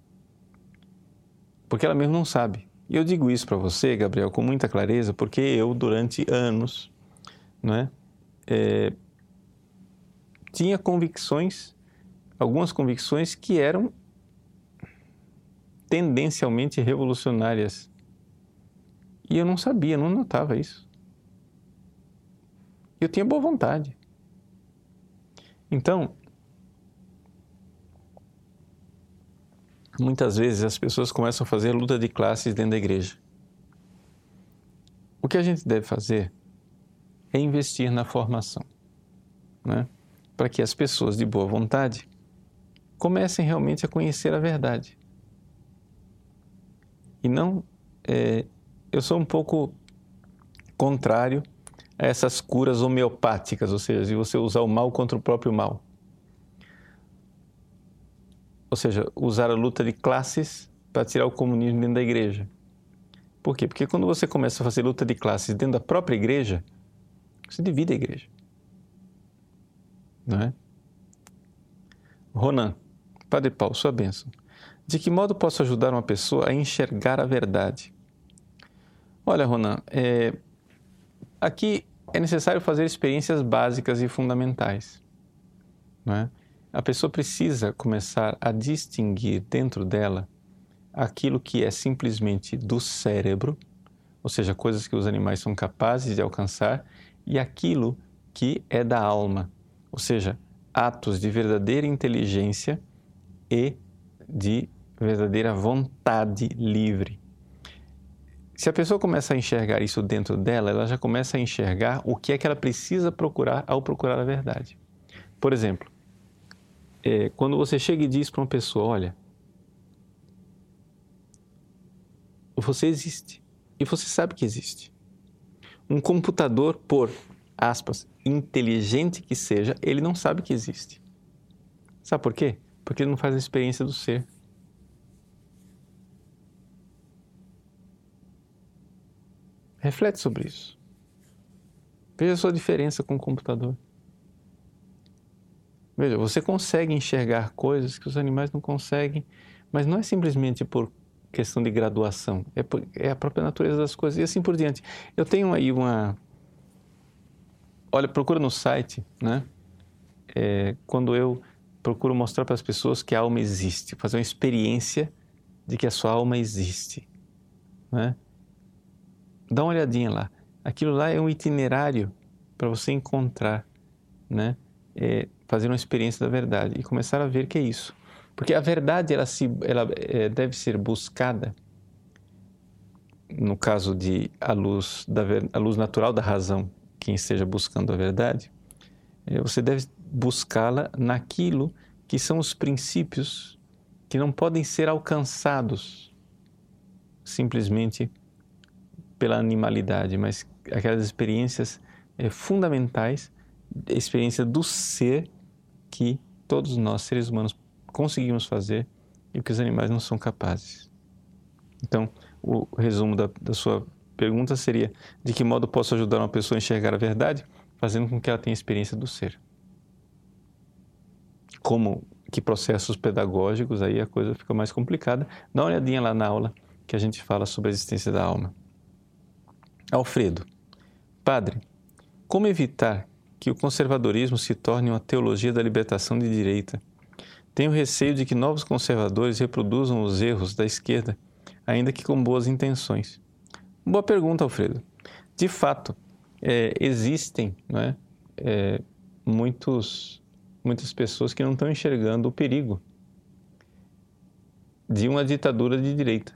Porque ela mesmo não sabe. E eu digo isso para você, Gabriel, com muita clareza, porque eu, durante anos, não é, é, tinha convicções, algumas convicções que eram tendencialmente revolucionárias. E eu não sabia, não notava isso. Eu tinha boa vontade. Então, muitas vezes as pessoas começam a fazer luta de classes dentro da igreja. O que a gente deve fazer é investir na formação, né? Para que as pessoas de boa vontade comecem realmente a conhecer a verdade. E não... É, eu sou um pouco contrário a essas curas homeopáticas, ou seja, de você usar o mal contra o próprio mal. Ou seja, usar a luta de classes para tirar o comunismo dentro da igreja. Por quê? Porque quando você começa a fazer luta de classes dentro da própria igreja, você divide a igreja. Não é? Ronan, Padre Paulo, sua bênção. De que modo posso ajudar uma pessoa a enxergar a verdade? Olha, Ronan, é, aqui é necessário fazer experiências básicas e fundamentais. Não é? A pessoa precisa começar a distinguir dentro dela aquilo que é simplesmente do cérebro, ou seja, coisas que os animais são capazes de alcançar, e aquilo que é da alma, ou seja, atos de verdadeira inteligência e de verdadeira vontade livre. Se a pessoa começa a enxergar isso dentro dela, ela já começa a enxergar o que é que ela precisa procurar ao procurar a verdade. Por exemplo, é, quando você chega e diz para uma pessoa, olha, você existe e você sabe que existe. Um computador, por aspas, inteligente que seja, ele não sabe que existe. Sabe por quê? Porque ele não faz a experiência do ser. Reflete sobre isso. Veja a sua diferença com o computador. Veja, você consegue enxergar coisas que os animais não conseguem, mas não é simplesmente por questão de graduação, é, por, é a própria natureza das coisas e assim por diante. Eu tenho aí uma... Olha, procura no site, né? É, quando eu procuro mostrar para as pessoas que a alma existe, fazer uma experiência de que a sua alma existe, né? Dá uma olhadinha lá. Aquilo lá é um itinerário para você encontrar, né? É, fazer uma experiência da verdade e começar a ver que é isso. Porque a verdade, ela, se, ela é, deve ser buscada, no caso de a luz, da, a luz natural da razão, quem esteja buscando a verdade, é, você deve buscá-la naquilo que são os princípios que não podem ser alcançados simplesmente pela animalidade, mas aquelas experiências é, fundamentais, a experiência do ser que todos nós, seres humanos, conseguimos fazer e que os animais não são capazes. Então, o resumo da, da sua pergunta seria: de que modo posso ajudar uma pessoa a enxergar a verdade? Fazendo com que ela tenha experiência do ser. Como que processos pedagógicos, aí a coisa fica mais complicada. Dá uma olhadinha lá na aula que a gente fala sobre a existência da alma. Alfredo, padre, como evitar que o conservadorismo se torne uma teologia da libertação de direita? Tenho receio de que novos conservadores reproduzam os erros da esquerda, ainda que com boas intenções. Boa pergunta, Alfredo. De fato, é, existem, não é, é, muitos, muitas pessoas que não estão enxergando o perigo de uma ditadura de direita,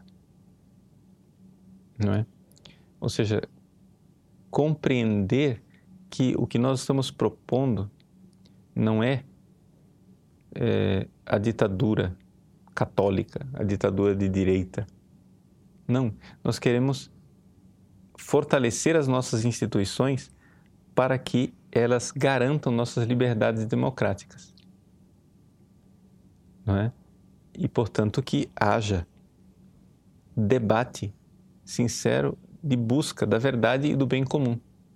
não é? Ou seja, compreender que o que nós estamos propondo não é, é a ditadura católica, a ditadura de direita. Não, nós queremos fortalecer as nossas instituições para que elas garantam nossas liberdades democráticas, não é? E, portanto, que haja debate sincero de busca da verdade e do bem comum.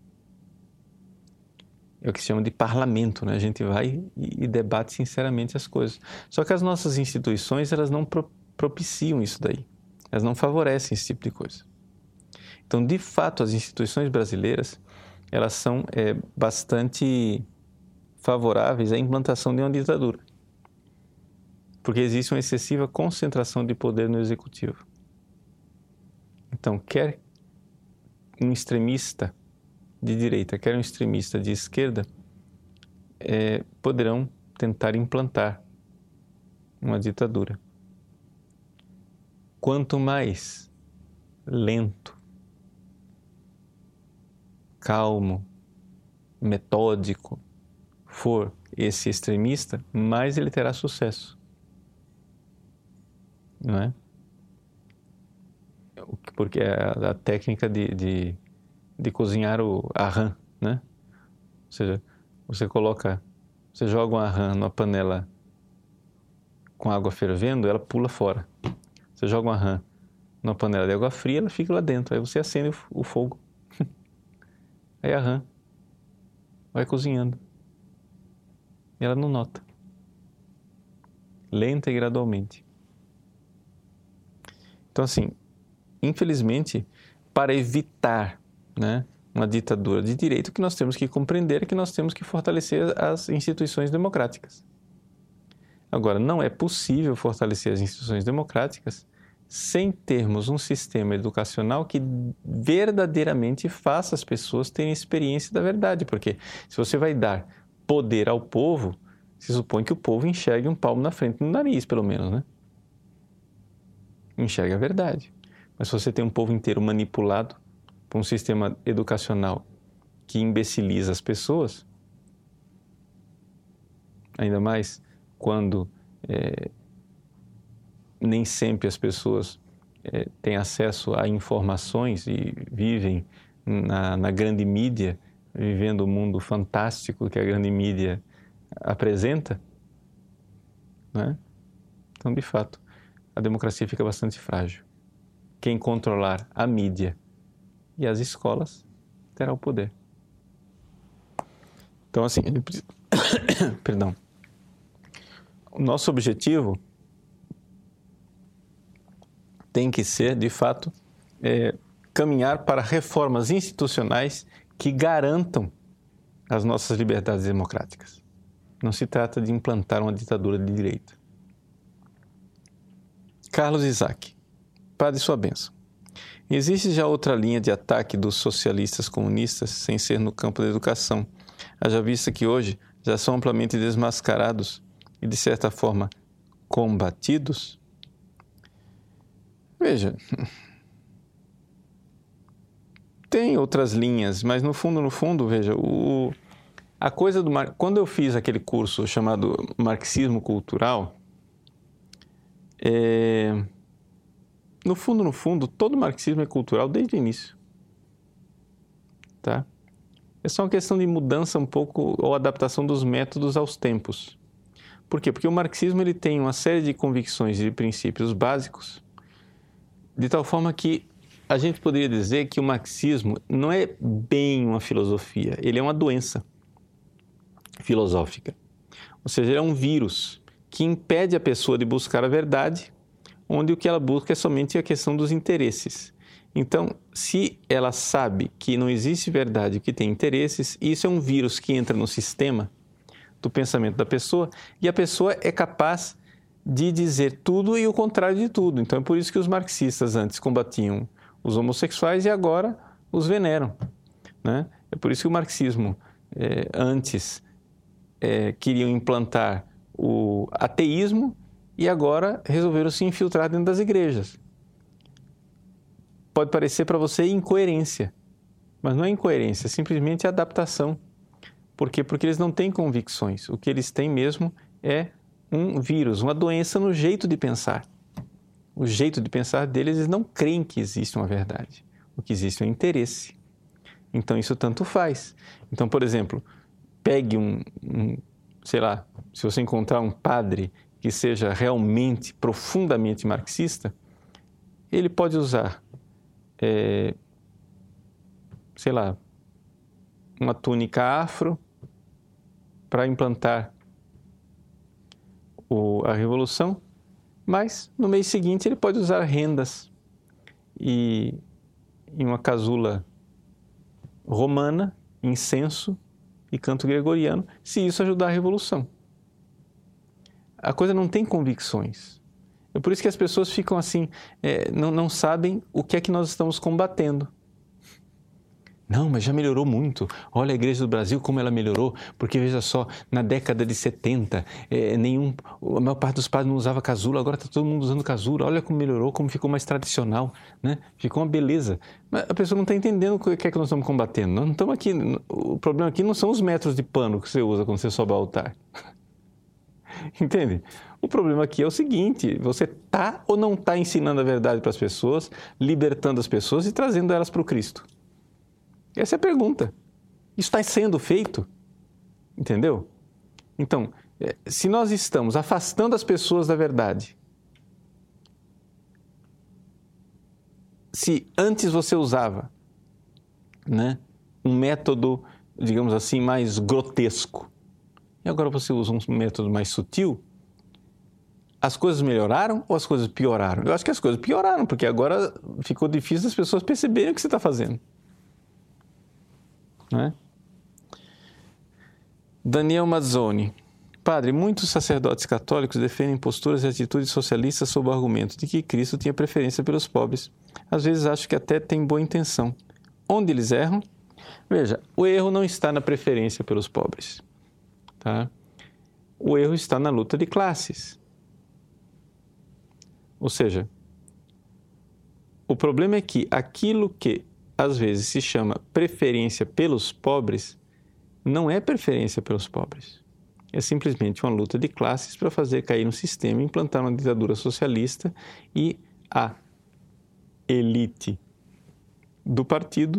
É o que se chama de parlamento, né? A gente vai e, e debate sinceramente as coisas. Só que as nossas instituições, elas não pro, propiciam isso daí. Elas não favorecem esse tipo de coisa. Então, de fato, as instituições brasileiras, elas são é, bastante favoráveis à implantação de uma ditadura. Porque existe uma excessiva concentração de poder no executivo. Então, quer um extremista de direita, quer um extremista de esquerda, é, poderão tentar implantar uma ditadura. Quanto mais lento, calmo, metódico for esse extremista, mais ele terá sucesso. Não é? Porque é a, a técnica de, de, de cozinhar o, a rã, né? Ou seja, você coloca, você joga uma rã numa panela com água fervendo, ela pula fora. Você joga uma rã numa panela de água fria, ela fica lá dentro. Aí você acende o, o fogo. Aí a rã vai cozinhando. E ela não nota. Lenta e gradualmente. Então, assim, infelizmente, para evitar, né, uma ditadura de direito, o que nós temos que compreender é que nós temos que fortalecer as instituições democráticas. Agora, não é possível fortalecer as instituições democráticas sem termos um sistema educacional que verdadeiramente faça as pessoas terem experiência da verdade. Porque se você vai dar poder ao povo, se supõe que o povo enxergue um palmo na frente do nariz, pelo menos, né? Enxerga a verdade. Mas se você tem um povo inteiro manipulado por um sistema educacional que imbeciliza as pessoas, ainda mais quando é, nem sempre as pessoas é, têm acesso a informações e vivem na, na grande mídia, vivendo o mundo fantástico que a grande mídia apresenta, né? Então, de fato, a democracia fica bastante frágil. Quem controlar a mídia e as escolas terá o poder. Então, assim, ele precisa... perdão. O nosso objetivo tem que ser, de fato, é, caminhar para reformas institucionais que garantam as nossas liberdades democráticas. Não se trata de implantar uma ditadura de direita. Carlos Isaac, Padre, sua bênção. Existe já outra linha de ataque dos socialistas comunistas sem ser no campo da educação, haja vista que hoje já são amplamente desmascarados e, de certa forma, combatidos? Veja, tem outras linhas, mas no fundo, no fundo, veja, o, a coisa do... Quando eu fiz aquele curso chamado Marxismo Cultural, é, no fundo, no fundo, todo marxismo é cultural desde o início. Tá? É só uma questão de mudança um pouco, ou adaptação dos métodos aos tempos. Por quê? Porque o marxismo ele tem uma série de convicções e de princípios básicos, de tal forma que a gente poderia dizer que o marxismo não é bem uma filosofia, ele é uma doença filosófica. Ou seja, ele é um vírus que impede a pessoa de buscar a verdade, onde o que ela busca é somente a questão dos interesses. Então, se ela sabe que não existe verdade, que tem interesses, isso é um vírus que entra no sistema do pensamento da pessoa e a pessoa é capaz de dizer tudo e o contrário de tudo. Então, é por isso que os marxistas antes combatiam os homossexuais e agora os veneram, né? É por isso que o marxismo é, antes é, queriam implantar o ateísmo e agora resolveram se infiltrar dentro das igrejas. Pode parecer para você incoerência, mas não é incoerência, é simplesmente adaptação. Por quê? Porque eles não têm convicções. O que eles têm mesmo é um vírus, uma doença no jeito de pensar. O jeito de pensar deles, eles não creem que existe uma verdade. O que existe é um interesse. Então, isso tanto faz. Então, por exemplo, pegue um, um sei lá, se você encontrar um padre que seja realmente, profundamente marxista, ele pode usar, é, sei lá, uma túnica afro para implantar o, a revolução, mas no mês seguinte ele pode usar rendas e, e uma casula romana, incenso e canto gregoriano, se isso ajudar a revolução. A coisa não tem convicções. É por isso que as pessoas ficam assim, é, não, não sabem o que é que nós estamos combatendo. Não, mas já melhorou muito. Olha a Igreja do Brasil como ela melhorou, porque veja só, na década de setenta, é, nenhum, a maior parte dos padres não usava casula, agora está todo mundo usando casula. Olha como melhorou, como ficou mais tradicional, né? Ficou uma beleza. Mas a pessoa não está entendendo o que é que nós estamos combatendo. Nós não estamos aqui, o problema aqui não são os metros de pano que você usa quando você sobe ao altar. Entende? O problema aqui é o seguinte, você está ou não está ensinando a verdade para as pessoas, libertando as pessoas e trazendo elas para o Cristo? Essa é a pergunta. Isso está sendo feito? Entendeu? Então, se nós estamos afastando as pessoas da verdade, se antes você usava, né, um método, digamos assim, mais grotesco, e agora você usa um método mais sutil, as coisas melhoraram ou as coisas pioraram? Eu acho que as coisas pioraram, porque agora ficou difícil as pessoas perceberem o que você está fazendo. Né? Daniel Mazzoni, Padre, muitos sacerdotes católicos defendem posturas e atitudes socialistas sob o argumento de que Cristo tinha preferência pelos pobres. Às vezes acho que até tem boa intenção. Onde eles erram? Veja, o erro não está na preferência pelos pobres, tá? O erro está na luta de classes. Ou seja, o problema é que aquilo que às vezes se chama preferência pelos pobres não é preferência pelos pobres. É simplesmente uma luta de classes para fazer cair um sistema, implantar uma ditadura socialista e a elite do partido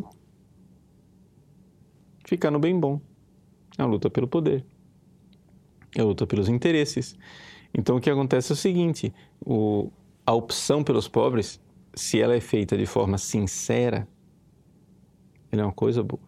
ficar no bem bom. É a luta pelo poder. É a luta pelos interesses. Então, o que acontece é o seguinte, o, a opção pelos pobres, se ela é feita de forma sincera, ela é uma coisa boa.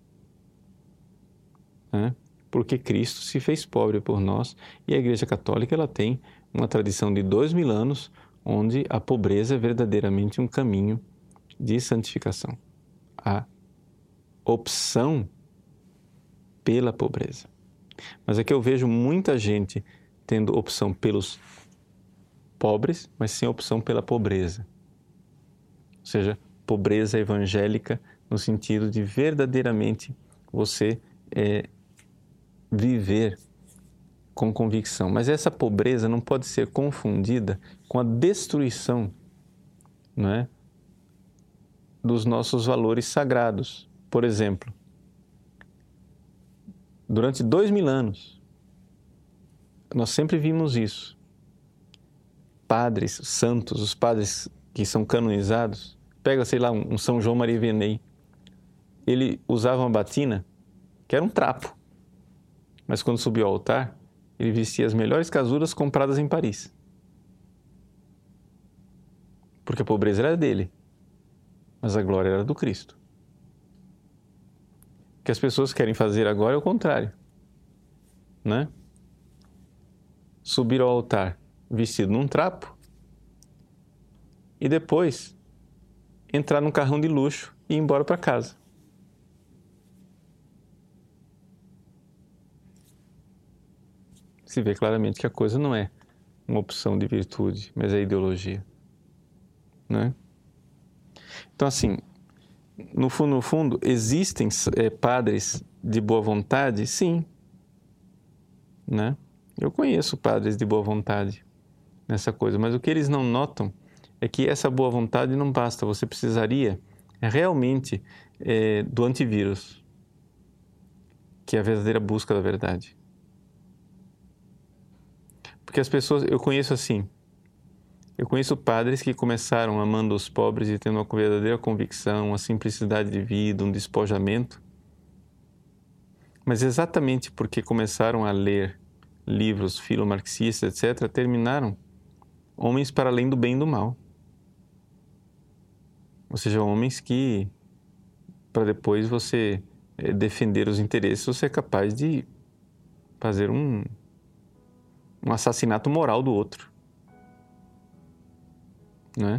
Né? Porque Cristo se fez pobre por nós e a Igreja Católica ela tem uma tradição de dois mil anos onde a pobreza é verdadeiramente um caminho de santificação. A opção pela pobreza. Mas é que eu vejo muita gente tendo opção pelos pobres, mas sem opção pela pobreza. Ou seja, pobreza evangélica no sentido de verdadeiramente você é, viver com convicção. Mas essa pobreza não pode ser confundida com a destruição, não é, dos nossos valores sagrados. Por exemplo, durante dois mil anos, nós sempre vimos isso. Padres, santos, os padres que são canonizados, pega, sei lá, um São João Maria Vianney, ele usava uma batina que era um trapo, mas quando subiu ao altar, ele vestia as melhores casuras compradas em Paris. Porque a pobreza era dele, mas a glória era do Cristo. O que as pessoas querem fazer agora é o contrário, né? Subir ao altar vestido num trapo e depois entrar num carrão de luxo e ir embora para casa. Se vê claramente que a coisa não é uma opção de virtude, mas é ideologia, né? Então, assim, no fundo, no fundo, existem é, padres de boa vontade? Sim, né? Eu conheço padres de boa vontade nessa coisa, mas o que eles não notam é que essa boa vontade não basta, você precisaria realmente é, do antivírus, que é a verdadeira busca da verdade. Porque as pessoas, eu conheço assim, eu conheço padres que começaram amando os pobres e tendo uma verdadeira convicção, uma simplicidade de vida, um despojamento, mas exatamente porque começaram a ler livros filomarxistas, etcétera, terminaram homens para além do bem e do mal. Ou seja, homens que, para depois você é, defender os interesses, você é capaz de fazer um, um assassinato moral do outro. Né?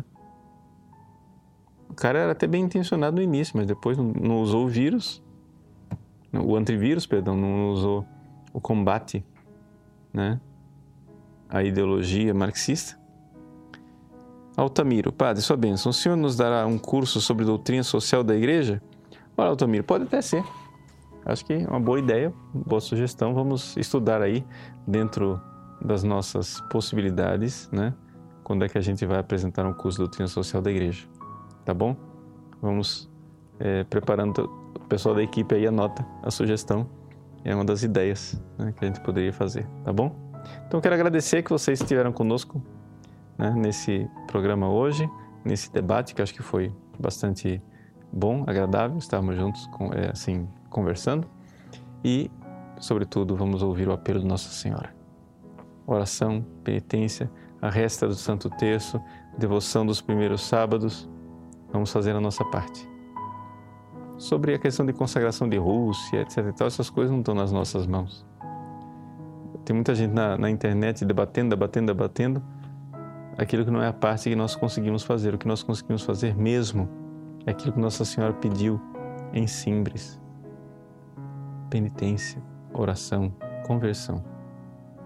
O cara era até bem intencionado no início, mas depois não, não usou o vírus, o antivírus, perdão, não usou o combate, né, a ideologia marxista. Altamiro, padre, sua bênção, o senhor nos dará um curso sobre doutrina social da igreja? Olha, Altamiro, pode até ser. Acho que é uma boa ideia, boa sugestão. Vamos estudar aí dentro das nossas possibilidades, né? Quando é que a gente vai apresentar um curso de doutrina social da igreja, tá bom? Vamos é, preparando, o pessoal da equipe aí anota a sugestão, é uma das ideias, né, que a gente poderia fazer, tá bom? Então, quero agradecer que vocês estiveram conosco, né, nesse programa hoje, nesse debate que acho que foi bastante bom, agradável, estarmos juntos, com, é, assim, conversando e, sobretudo, vamos ouvir o apelo de Nossa Senhora. Oração, penitência, a resta do Santo Terço, devoção dos primeiros sábados, vamos fazer a nossa parte. Sobre a questão de consagração de Rússia, etcétera e tal, essas coisas não estão nas nossas mãos. Tem muita gente na, na internet debatendo, debatendo, debatendo aquilo que não é a parte que nós conseguimos fazer. O que nós conseguimos fazer mesmo é aquilo que Nossa Senhora pediu em Simbres. Penitência, oração, conversão.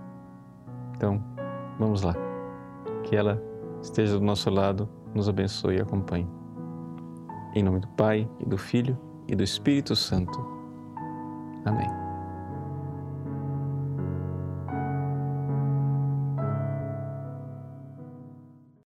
Então, vamos lá. Que ela esteja do nosso lado, nos abençoe e acompanhe. Em nome do Pai, e do Filho, e do Espírito Santo. Amém.